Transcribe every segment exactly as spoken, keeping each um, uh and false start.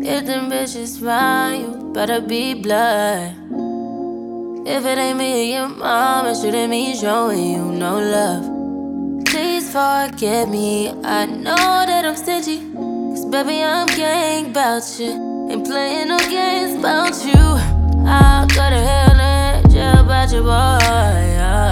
If them bitches find you, better be blood. If it ain't me or your mom, it shouldn't mean showing you no love. Please forgive me, I know that I'm stingy, cause baby I'm gang about you, ain't playing no games about you. I'll go to hell and jail about your boy.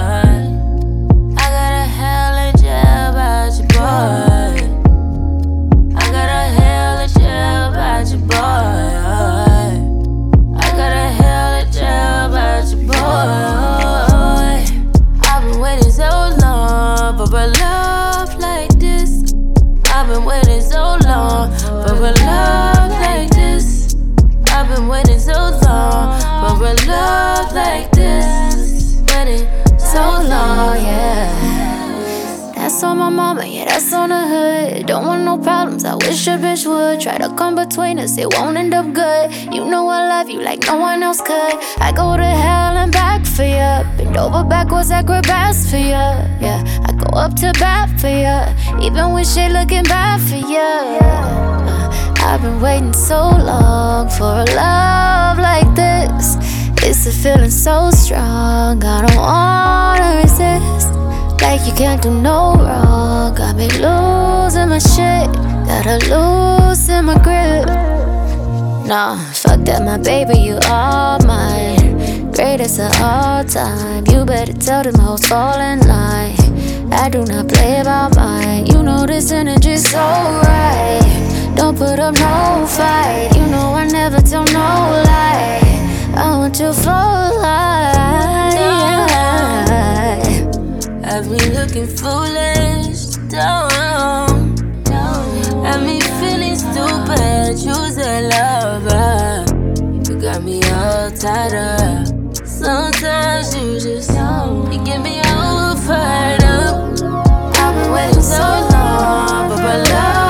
I got a hell in jail about your boy. I got a hell in jail about your boy. I got a hell in jail about your boy. I've been waiting so long for a love like this. I've been waiting so long for a love like this. I've been waiting so long for a love like this. Waiting so long, yeah. That's on my mama, yeah, that's on the hood. Don't want no problems, I wish a bitch would. Try to come between us, it won't end up good. You know I love you like no one else could. I go to hell and back for ya. Bend over backwards, acrobats for ya. Yeah, I go up to bat for ya, even when shit looking bad for ya. uh, I've been waiting so long for a love like this. It's a feeling so strong, I don't wanna resist. Like you can't do no wrong. Got me losing my shit, gotta loosen my grip. Nah, fuck that, my baby, you are mine. Greatest of all time. You better tell them hoes fall in line. I do not play about mine. You know this energy's so right. Don't put up no fight. You know I never tell no lie. I want you for life. Have me looking foolish, down, down. Have me feeling stupid, choose a lover. You got me all tied up. Sometimes you just, you get me all fired up. I've been waiting so long for a love